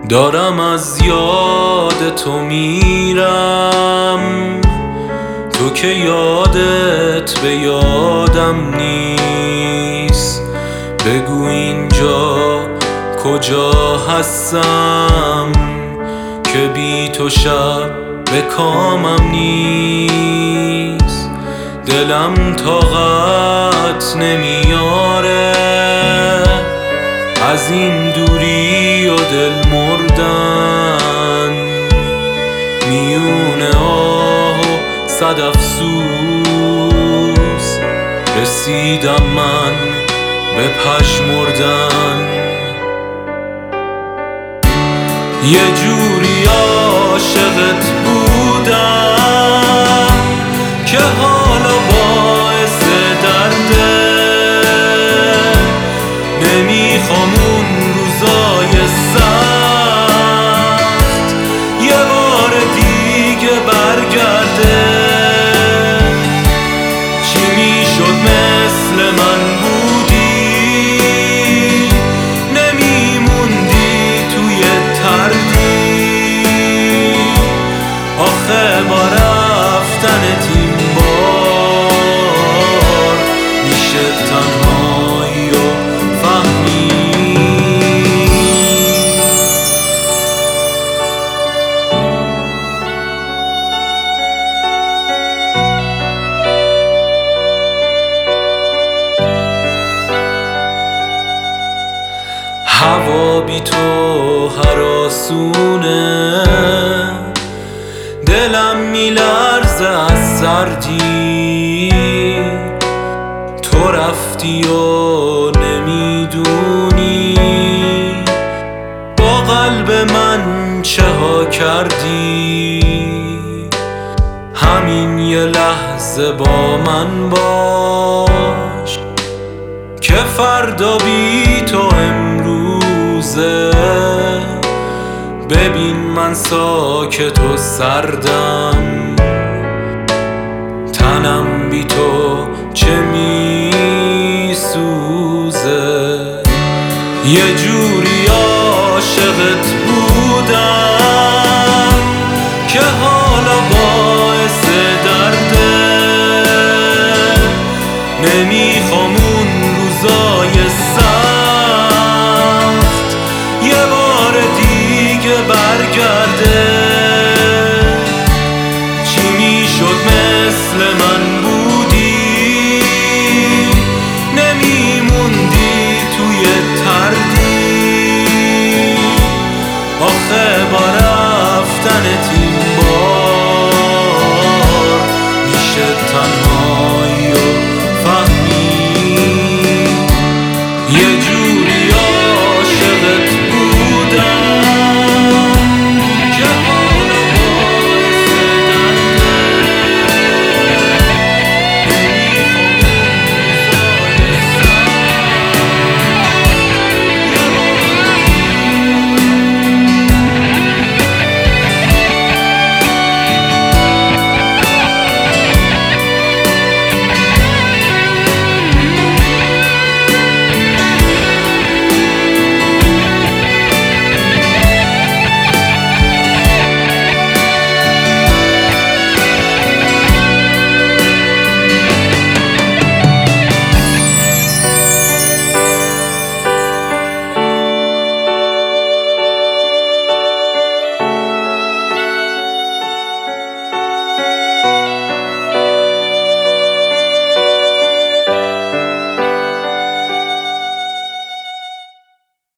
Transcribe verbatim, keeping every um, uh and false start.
دارم از یاد تو میرم، تو که یادت به یادم نیست. بگو اینجا کجا هستم که بی تو شب به کامم نیست. دلم طاقت نمیاره از این دوری و دل مردن، میونه آه و صد افسوس رسیدم من به پژمردن. یه جوری عاشقت بودم که حالا باعث درده، نمیخوام اون روزای سخت یه بار دیگه برگرده. چی میشد مثل من بودی، نمیموندی توی تردید. آخه با رفتنت این بار میشه تنهایی و فهمی. هوا بی تو هراسونه، دلم میلرزه از سردی. تو رفتی و نمیدونی با قلب من چه ها کردی. همین یه لحظه با من باش که فردا بی تو امروزه. ببین من ساکت و سردم، تنم بی تو چه می سوزه. یه جوری عاشقت بودم که حالا باعث درده، نمیخوام اون روزای سخت یه بار دیگه برگرده. چی میشد مثل من